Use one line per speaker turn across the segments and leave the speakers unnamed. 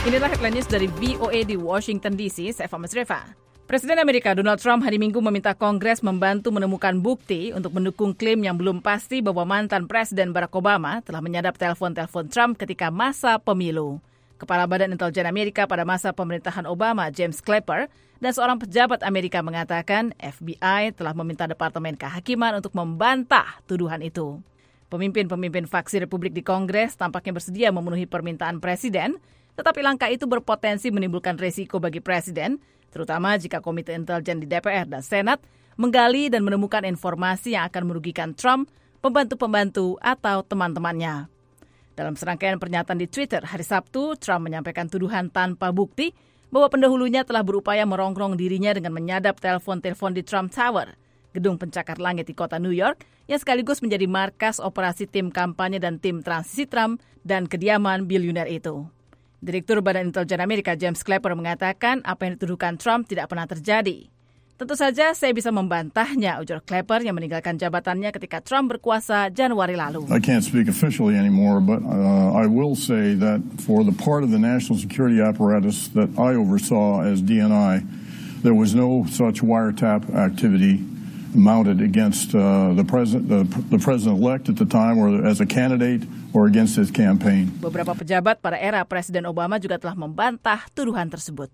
Inilah headline news dari VOA di Washington DC, saya Fama Sreva. Presiden Amerika Donald Trump hari Minggu meminta Kongres membantu menemukan bukti untuk mendukung klaim yang belum pasti bahwa mantan Presiden Barack Obama telah menyadap telepon-telepon Trump ketika masa pemilu. Kepala Badan Intelijen Amerika pada masa pemerintahan Obama, James Clapper, dan seorang pejabat Amerika mengatakan FBI telah meminta Departemen Kehakiman untuk membantah tuduhan itu. Pemimpin-pemimpin faksi Republik di Kongres tampaknya bersedia memenuhi permintaan Presiden, tetapi langkah itu berpotensi menimbulkan resiko bagi Presiden, terutama jika Komite Intelijen di DPR dan Senat menggali dan menemukan informasi yang akan merugikan Trump, pembantu-pembantu, atau teman-temannya. Dalam serangkaian pernyataan di Twitter hari Sabtu, Trump menyampaikan tuduhan tanpa bukti bahwa pendahulunya telah berupaya merongrong dirinya dengan menyadap telepon-telepon di Trump Tower, gedung pencakar langit di kota New York, yang sekaligus menjadi markas operasi tim kampanye dan tim transisi Trump dan kediaman biliuner itu. Direktur Badan Intelijen Amerika James Clapper mengatakan apa yang dituduhkan Trump tidak pernah terjadi. Tentu saja saya bisa membantahnya, ujar Clapper yang meninggalkan jabatannya ketika Trump berkuasa Januari lalu.
I can't speak officially anymore, but I will say that for the part of the national security apparatus that I oversaw as DNI, there was no such wiretap activity mounted against the president-elect at the time, or as a candidate, or against his campaign.
Beberapa pejabat pada era Presiden Obama juga telah membantah tuduhan tersebut.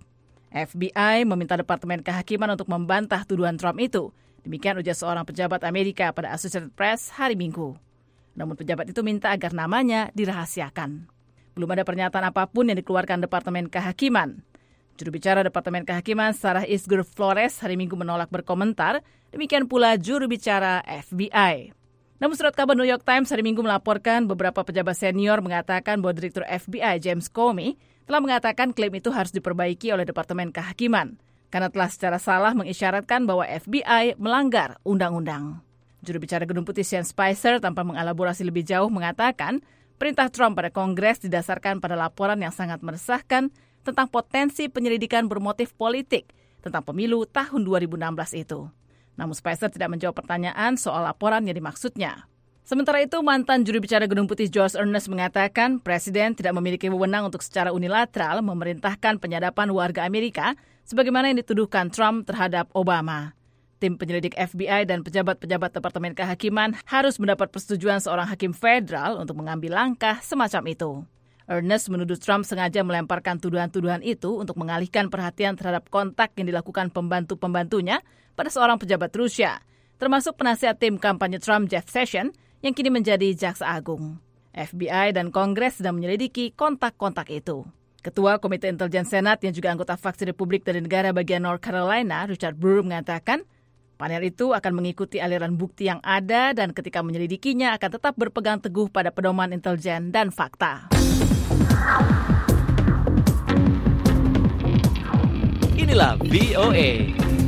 FBI meminta Departemen Kehakiman untuk membantah tuduhan Trump itu. Demikian ujar seorang pejabat Amerika pada Associated Press hari Minggu. Namun pejabat itu minta agar namanya dirahasiakan. Belum ada pernyataan apapun yang dikeluarkan Departemen Kehakiman. Juru bicara Departemen Kehakiman Sarah Isgur Flores hari Minggu menolak berkomentar, demikian pula juru bicara FBI. Namun surat kabar New York Times hari Minggu melaporkan beberapa pejabat senior mengatakan bahwa Direktur FBI James Comey telah mengatakan klaim itu harus diperbaiki oleh Departemen Kehakiman karena telah secara salah mengisyaratkan bahwa FBI melanggar undang-undang. Juru bicara Gedung Putih Sean Spicer tanpa mengelaborasi lebih jauh mengatakan perintah Trump pada Kongres didasarkan pada laporan yang sangat meresahkan tentang potensi penyelidikan bermotif politik tentang pemilu tahun 2016 itu. Namun Spicer tidak menjawab pertanyaan soal laporan yang dimaksudnya. Sementara itu, mantan juru bicara Gedung Putih George Ernest mengatakan Presiden tidak memiliki wewenang untuk secara unilateral memerintahkan penyadapan warga Amerika sebagaimana yang dituduhkan Trump terhadap Obama. Tim penyelidik FBI dan pejabat-pejabat Departemen Kehakiman harus mendapat persetujuan seorang hakim federal untuk mengambil langkah semacam itu. Ernest menuduh Trump sengaja melemparkan tuduhan-tuduhan itu untuk mengalihkan perhatian terhadap kontak yang dilakukan pembantu-pembantunya pada seorang pejabat Rusia, termasuk penasihat tim kampanye Trump Jeff Sessions yang kini menjadi jaksa agung. FBI dan Kongres sedang menyelidiki kontak-kontak itu. Ketua Komite Intelijen Senat yang juga anggota faksi Republik dari negara bagian North Carolina, Richard Burr mengatakan, panel itu akan mengikuti aliran bukti yang ada dan ketika menyelidikinya akan tetap berpegang teguh pada pedoman intelijen dan fakta.
Inilah VOA.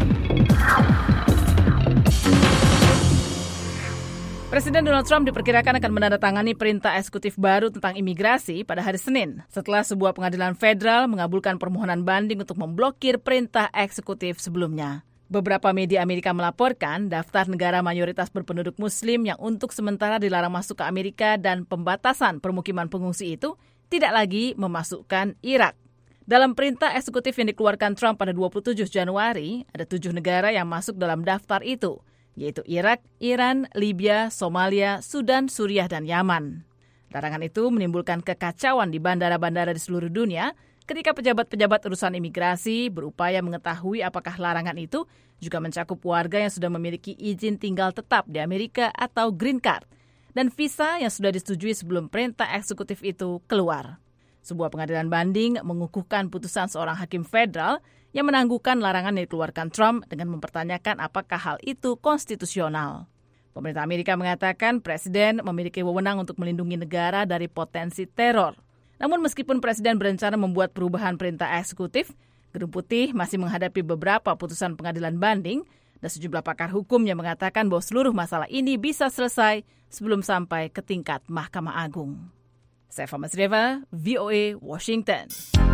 Presiden Donald Trump diperkirakan akan menandatangani perintah eksekutif baru tentang imigrasi pada hari Senin setelah sebuah pengadilan federal mengabulkan permohonan banding untuk memblokir perintah eksekutif sebelumnya. Beberapa media Amerika melaporkan daftar negara mayoritas berpenduduk Muslim yang untuk sementara dilarang masuk ke Amerika dan pembatasan permukiman pengungsi itu tidak lagi memasukkan Irak. Dalam perintah eksekutif yang dikeluarkan Trump pada 27 Januari, ada 7 negara yang masuk dalam daftar itu, yaitu Irak, Iran, Libya, Somalia, Sudan, Suriah, dan Yaman. Larangan itu menimbulkan kekacauan di bandara-bandara di seluruh dunia ketika pejabat-pejabat urusan imigrasi berupaya mengetahui apakah larangan itu juga mencakup warga yang sudah memiliki izin tinggal tetap di Amerika atau green card dan visa yang sudah disetujui sebelum perintah eksekutif itu keluar. Sebuah pengadilan banding mengukuhkan putusan seorang hakim federal yang menangguhkan larangan yang dikeluarkan Trump dengan mempertanyakan apakah hal itu konstitusional. Pemerintah Amerika mengatakan Presiden memiliki wewenang untuk melindungi negara dari potensi teror. Namun meskipun Presiden berencana membuat perubahan perintah eksekutif, Gedung Putih masih menghadapi beberapa putusan pengadilan banding dan sejumlah pakar hukum yang mengatakan bahwa seluruh masalah ini bisa selesai sebelum sampai ke tingkat Mahkamah Agung. Saya Fama Sreva, VOA, Washington.